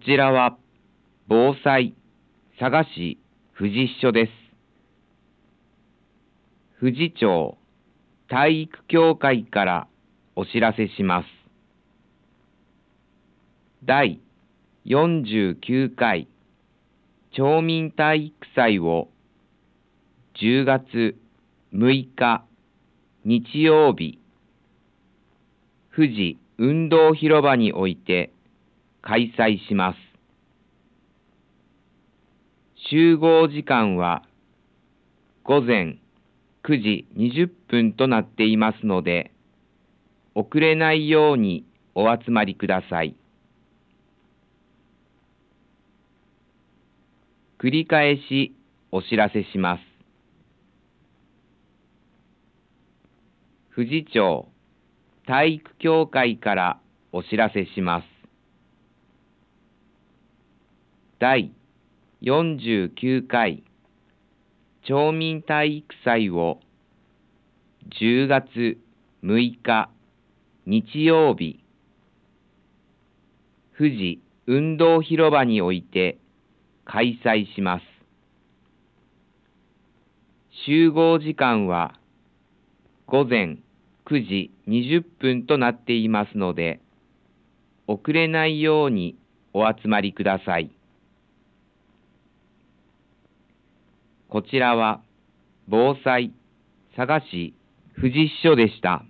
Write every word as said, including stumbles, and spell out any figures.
ちらは防災佐賀市富士支所です。富士町体育協会からお知らせします。だいよんじゅうきゅうかい町民体育祭をじゅうがつむいか日曜日、富士運動広場において開催します。集合時間はごぜんくじにじゅっぷんとなっていますので、遅れないようにお集まりください。繰り返しお知らせします。富士町体育協会からお知らせします。だいよんじゅうきゅうかい町民体育祭をじゅうがつむいか日曜日、富士運動広場において開催します。集合時間はごぜんくじにじゅっぷんとなっていますので、遅れないようにお集まりください。こちらは防災佐賀市富士支所でした。